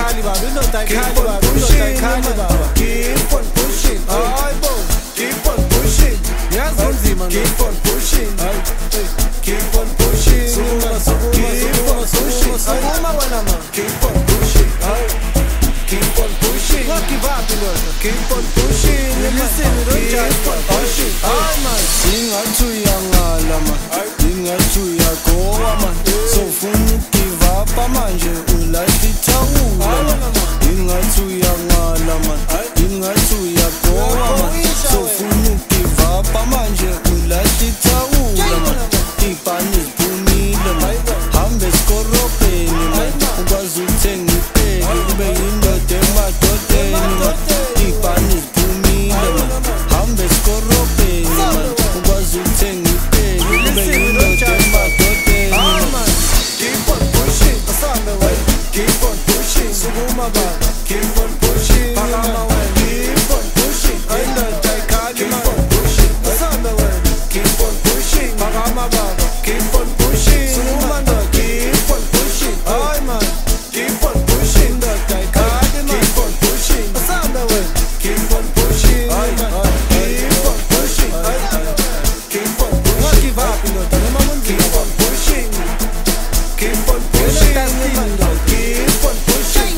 ikhali baba, indoda ikhali baba, indoda ikhali baba. Keep on pushing, Hayibo, keep on pushing, yazi kunzima nje. keep on pushing, keep on pushing, Sukuma, sukuma, sukuma, sukuma, sukuma wena man. keep on pushing, keep on pushing, Don't give up ndoda. keep on pushing, Listen, don't judge. keep on pushing. Hayi man. Ingathi uyangala man, ingathi uyagowa man. Sofuna ugive up manje ulahla ithawula man. Ingathi uyangala man, ingathi uyagowa man. Sofuna ugive up manje ulahla ithawula man. Ibhani ziphumile man, hambe esikorobheni man. Ukwazi ukuthenga ipeki ube yindoda emadodeni man. Ibhani ziphumile man, hambe esikorobheni man. Ukwazi ukuthenga ipeki ube yindoda emadodeni Hayi man. man. Keep on pushing, Asambe wena. keep on pushing, Sukuma baba. keep on pushing, Phakama wena. keep on pushing, Indoda ikhali keep man. on pushing, Asambe wena. keep on pushing, Phakama baba. keep on pushing, Sukuma ndoda. keep on pushing, Hayi man. keep on pushing, Indoda ikhali man. keep on pushing, Asambe wena. keep on pushing, Hayi, hayi, keep on pushing, keep on Don't pushing, give up ndoda noma kunzima. keep on pushing, keep on pushing, keep on pushing.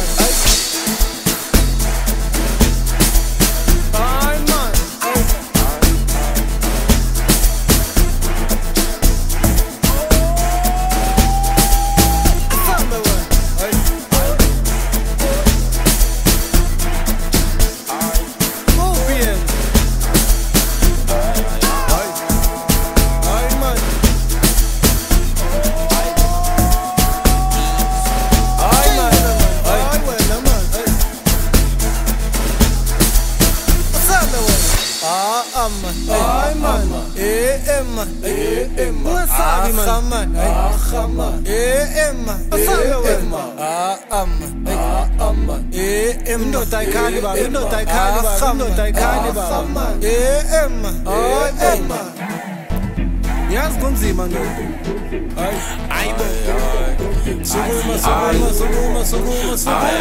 Hayi man. Asambe wena. Kuphi yena? Hayi man. Hayi man. Hayi wena man. Asambe wena. Man. Hayi man. Man. Ungasabi man. Man. Asambe wena. Man. Indoda ikhali baba, indoda ikhali baba, indoda ikhali baba. Hayi man. Yazi kunzima ndoda. Hayibo, Sukuma, sukuma, sukuma, sukuma, sukuma.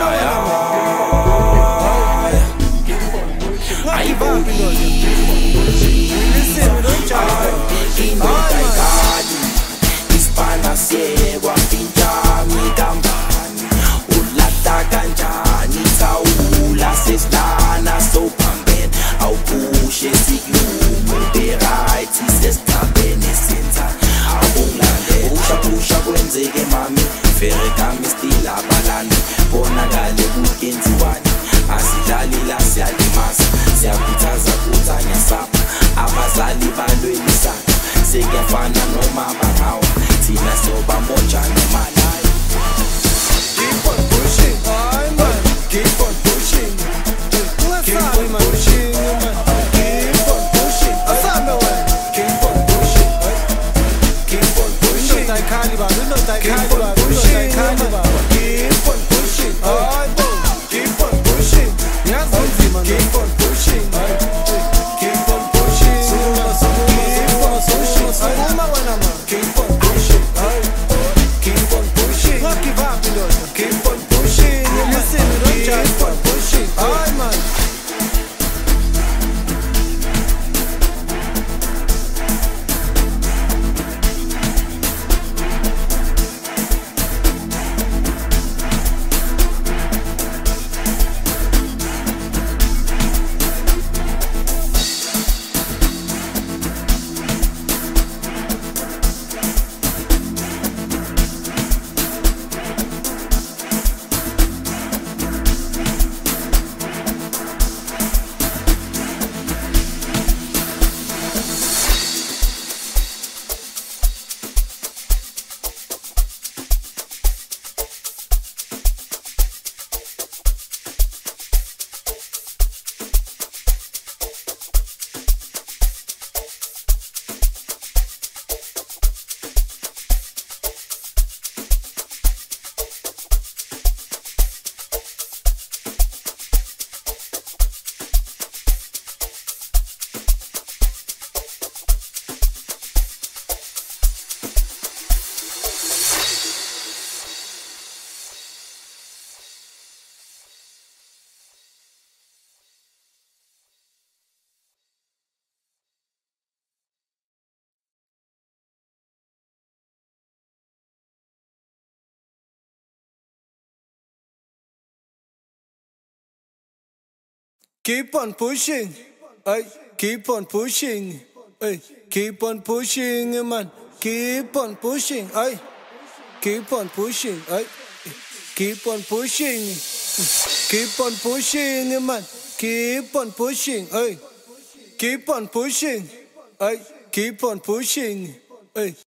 Don't give up ndoda. Listen, don't judge. Indoda ikhali isipana siyekwa pinjani kambani ulahla kanjani thawula sesilana sophambene awuphushe siklume ube-right sesigabene senzani awungilande ushapusha kwenzeke mami vere kami still abalani bonakale kukenziwani asidlali la siyalimaza siyakhuthaza kuthanya sapha abazali balwelisana sekuyafana noma bangawa thina soba monjani malayo keep on pushing, Hayi man. keep on pushing, keep Ungasabi on man. pushing, keep on pushing, Asambe wena. keep on pushing, keep on pushing, Indoda ikhali baba, indoda keep ikhali on baba, indoda pushing, ikhali baba. keep on pushing, Hayibo. keep on pushing, Yazi kunzima ndoda. keep on pushing, keep on pushing, Sukuma, sukuma, sukuma, sukuma, sukuma wena man. keep on pushing, keep on pushing. keep on pushing, ay, keep on pushing, ay, keep on pushing, man, keep on pushing, ay, keep on pushing, ay, keep on pushing, keep on pushing, man, keep on pushing, ay, keep on pushing, ay, keep on pushing, ay.